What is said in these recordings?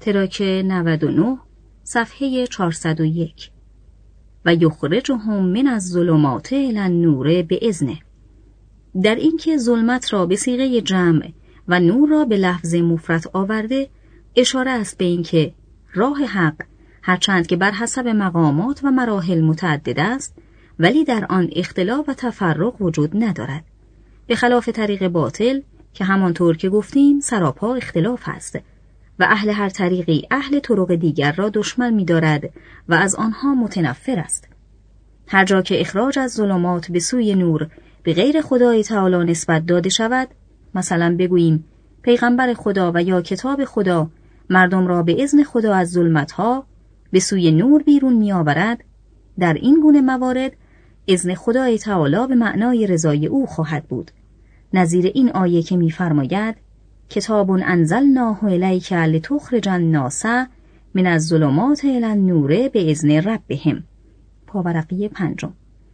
تراک 99 صفحه 401. و یخرجهم من الظلمات الی النور باذنه. در اینکه ظلمت را به صیغه جمع و نور را به لفظ مفرد آورده، اشاره است به اینکه راه حق هرچند که بر حسب مقامات و مراحل متعدد است، ولی در آن اختلاف و تفرق وجود ندارد، به خلاف طریق باطل که همانطور که گفتیم سراپا اختلاف است و اهل هر طریقی اهل طرق دیگر را دشمن می‌دارد و از آنها متنفر است. هر جا که اخراج از ظلمات به سوی نور به غیر خدای تعالی نسبت داده شود، مثلا بگوییم پیغمبر خدا و یا کتاب خدا مردم را به اذن خدا از ظلمت‌ها به سوی نور بیرون می‌آورد، در این گونه موارد اذن خدای تعالی به معنای رضای او خواهد بود، نظیر این آیه که می‌فرماید کتاب انزلناه الیک لتخرج الناس من الظلمات الی النور باذن ربهم. پاورقی 5.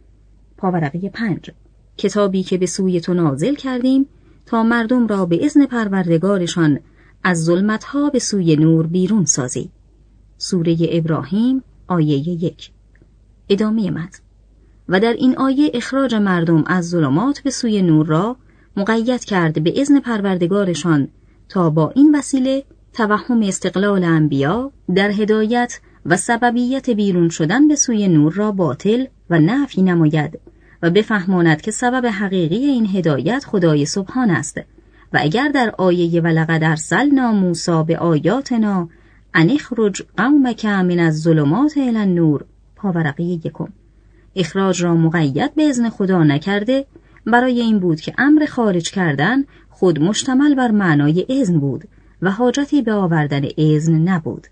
پاورقی 5. کتابی که به سوی تو نازل کردیم تا مردم را به اذن پروردگارشان از ظلمت‌ها به سوی نور بیرون سازی. سوره ابراهیم آیه 1. ادامه متن. و در این آیه اخراج مردم از ظلمات به سوی نور را مقید کرد به اذن پروردگارشان تا با این وسیله توهم استقلال انبیا در هدایت و سببیت بیرون شدن به سوی نور را باطل و نفی نماید و بفهماند که سبب حقیقی این هدایت خدای سبحان است. و اگر در آیه ولقد ارسلنا موسی بآیاتنا ان اخرج قومک من الظلمات الی النور، پاورقی 1، اخراج را مقید به اذن خدا نکرده، برای این بود که امر خارج کردن خود مشتمل بر معنای اذن بود و حاجتی به آوردن اذن نبود.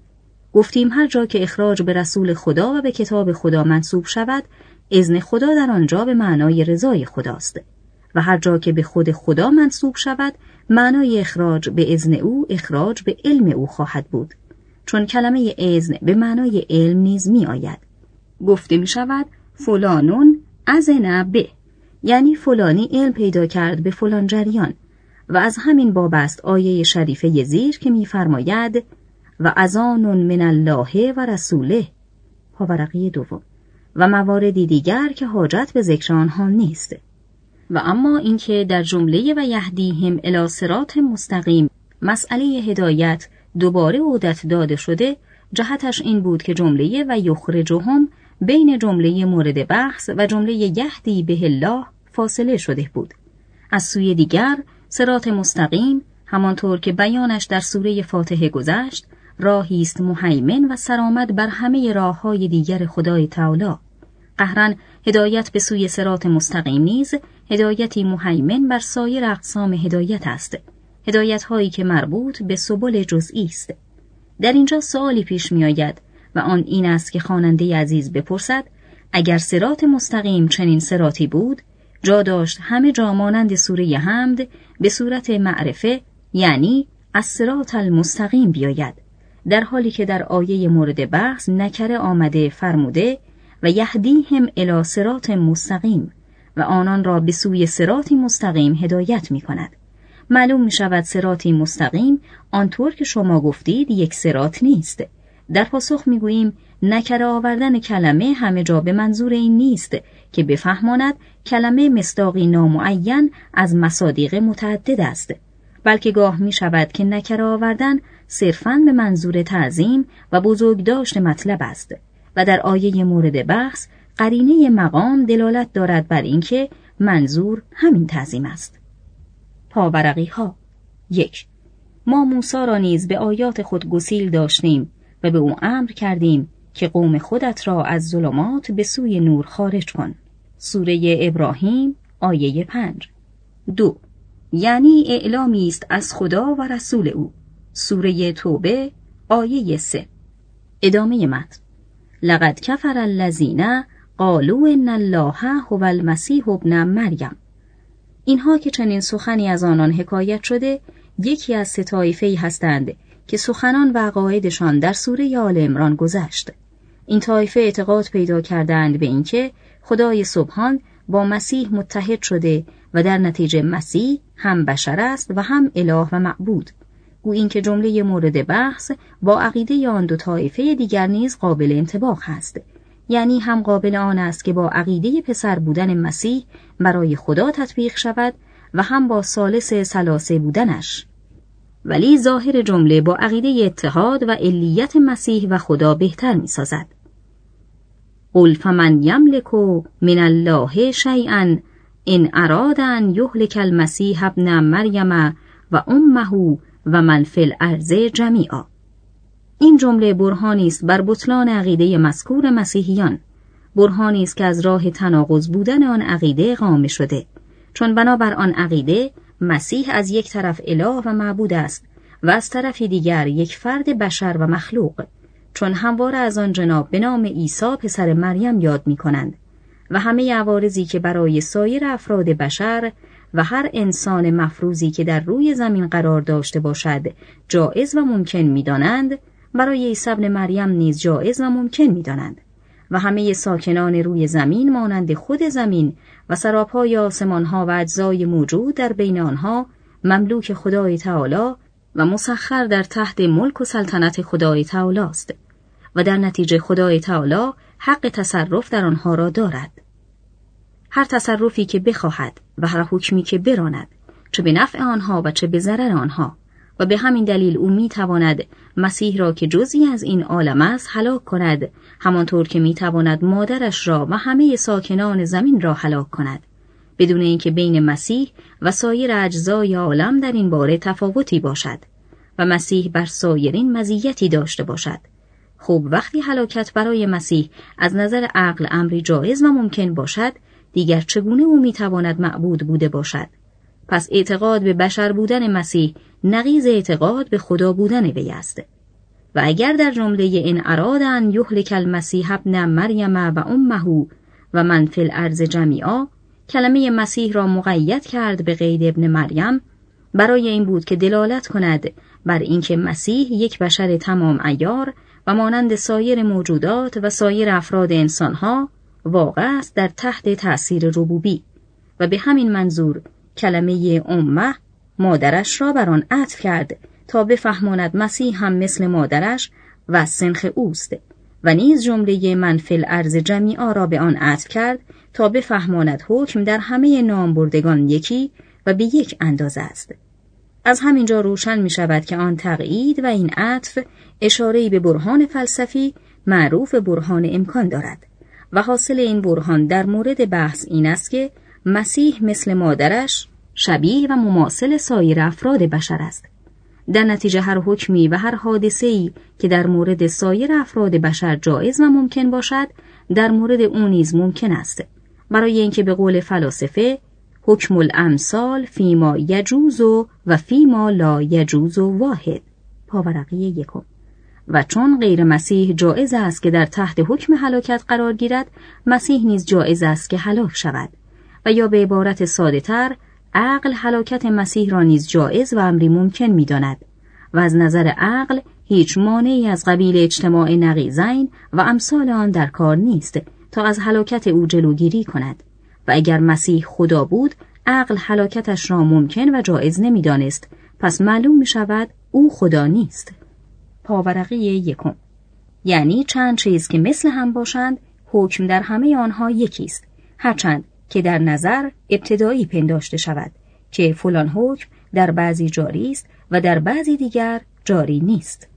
گفتیم هر جا که اخراج به رسول خدا و به کتاب خدا منسوب شود، اذن خدا در آنجا به معنای رضای خداست و هر جا که به خود خدا منسوب شود، معنای اخراج به اذن او اخراج به علم او خواهد بود، چون کلمه اذن به معنای علم نیز می آید. گفته می شود فلانون اذن به، یعنی فلانی علم پیدا کرد به فلان جریان، و از همین باب است آیه شریفه زیر که می فرماید و اذان من الله و رسوله، پاورقی 2، و مواردی دیگر که حاجت به ذکر آنها نیست. و اما اینکه در جمله و یهدیهم الی صراط مستقیم مسئله هدایت دوباره عودت داده شده، جهتش این بود که جمله و یخرجهم بین جمله مورد بحث و جمله یهدی به الله فاصله شده بود. از سوی دیگر صراط مستقیم همانطور که بیانش در سوره فاتحه گذشت، راهی است مهیمن و سرآمد بر همه راه‌های دیگر خدای تعالی. قهراً هدایت به سوی صراط مستقیم نیز هدایتی مهیمن بر سایر اقسام هدایت است، هدایت‌هایی که مربوط به سبل جزئی است. در اینجا سوالی پیش می‌آید و آن این است که خواننده عزیز بپرسد اگر صراط مستقیم چنین صراطی بود، جا داشت همه جا مانند سوره حمد به صورت معرفه، یعنی الصراط المستقیم بیاید، در حالی که در آیه مورد بحث نکره آمده فرموده و یهدیهم الی صراط مستقیم و آنان را به سوی صراطی مستقیم هدایت می کند. معلوم می شود صراطی مستقیم آنطور که شما گفتید یک صراط نیست. در پاسخ می گوییم نکره آوردن کلمه همه جا به منظور این نیست که بفهماند کلمه مصداقی نامعین از مصادیق متعدد است، بلکه گاه می شود که نکره آوردن صرفاً به منظور تعظیم و بزرگداشت مطلب است و در آیه مورد بحث قرینه مقام دلالت دارد بر اینکه منظور همین تعظیم است. پاورقی ها 1. ما موسی را نیز به آیات خود گسیل داشتیم و به او امر کردیم که قوم خودت را از ظلمات به سوی نور خارج کن. سوره ابراهیم آیه 5. 2. یعنی اعلامی است از خدا و رسول او. سوره توبه آیه 3. ادامه متن. لقد کفر الذین قالوا ان الله هو المسیح ابن مریم. اینها که چنین سخنی از آنان حکایت شده، یکی از سه طایفه‌ای هستند که سخنان و عقایدشان در سوره آل عمران گذشت. این طایفه اعتقاد پیدا کردند به اینکه خدای سبحان با مسیح متحد شده و در نتیجه مسیح هم بشر است و هم اله و معبود. گویی این که جمله مورد بحث با عقیده آن دو طایفه دیگر نیز قابل انطباق است، یعنی هم قابل آن است که با عقیده پسر بودن مسیح برای خدا تطبیق شود و هم با ثالث ثلاثه بودنش. ولی ظاهر جمله با عقیده اتحاد و علیت مسیح و خدا بهتر می سازد. قل فمن یملک من الله شیئا ان اراد ان یهلک المسیح ابن مریم و امه و من فی الارض جمیعا. این جمله برهانی است بر بطلان عقیده مذکور مسیحیان، برهانی است که از راه تناقض بودن آن عقیده قائم شده، چون بنابر آن عقیده مسیح از یک طرف اله و معبود است و از طرف دیگر یک فرد بشر و مخلوق، چون همواره از آن جناب به نام عیسی پسر مریم یاد می کنند و همه عوارضی که برای سایر افراد بشر و هر انسان مفروضی که در روی زمین قرار داشته باشد جایز و ممکن می دانند، برای عیسی ابن مریم نیز جایز و ممکن می دانند و همه ساکنان روی زمین مانند خود زمین و سراپای آسمانها و اجزای موجود در بین آنها مملوک خدای تعالی و مسخر در تحت ملک و سلطنت خدای تعالی است و در نتیجه خدای تعالی حق تصرف در آنها را دارد. هر تصرفی که بخواهد و هر حکمی که براند، چه به نفع آنها و چه به ضرر آنها، و به همین دلیل او می تواند مسیح را که جزئی از این عالم است هلاک کند، همانطور که می تواند مادرش را و همه ساکنان زمین را هلاک کند، بدون اینکه بین مسیح و سایر اجزای عالم در این باره تفاوتی باشد و مسیح بر سایرین مزیتی داشته باشد. خب وقتی هلاکت برای مسیح از نظر عقل امری جایز و ممکن باشد، دیگر چگونه او می تواند معبود بوده باشد؟ پس اعتقاد به بشر بودن مسیح نقیض اعتقاد به خدا بودن وی است. و اگر در جمله ان اراد ان یهلک المسیح ابن مریم و امه و من فی الارض جمیعا کلمه مسیح را مقید کرد به قید ابن مریم، برای این بود که دلالت کند بر اینکه مسیح یک بشر تمام عیار و مانند سایر موجودات و سایر افراد انسانها واقع است در تحت تأثیر ربوبی، و به همین منظور کلمه امه مادرش را بر آن عطف کرد تا بفهماند مسیح هم مثل مادرش و سنخ اوست، و نیز جمله من فی الارض جمیعا را به آن عطف کرد تا بفهماند حکم در همه نامبردگان یکی و به یک اندازه است. از همینجا روشن می شود که آن تقیید و این عطف اشاره‌ای به برهان فلسفی معروف برهان امکان دارد و حاصل این برهان در مورد بحث این است که مسیح مثل مادرش شبیه و مماثل سایر افراد بشر است. در نتیجه هر حکمی و هر حادثه‌ای که در مورد سایر افراد بشر جایز و ممکن باشد، در مورد او نیز ممکن است، برای اینکه به قول فلاسفه حکم الامثال فیما یجوز و فیما لا یجوز واحد، پاورقی یکم. و چون غیر مسیح جایز است که در تحت حکم هلاکت قرار گیرد، مسیح نیز جایز است که هلاک شود، و یا به عبارت ساده تر عقل هلاکت مسیح را نیز جایز و امری ممکن می داند و از نظر عقل هیچ مانعی از قبیل اجتماع نقیضین و امثال آن در کار نیست تا از هلاکت او جلوگیری کند، و اگر مسیح خدا بود عقل هلاکتش را ممکن و جایز نمی دانست، پس معلوم می شود او خدا نیست. پاورقی یکم. یعنی چند چیز که مثل هم باشند حکم در همه آنها یکیست، هرچند که در نظر ابتدایی پنداشته شود که فلان حکم در بعضی جاری است و در بعضی دیگر جاری نیست.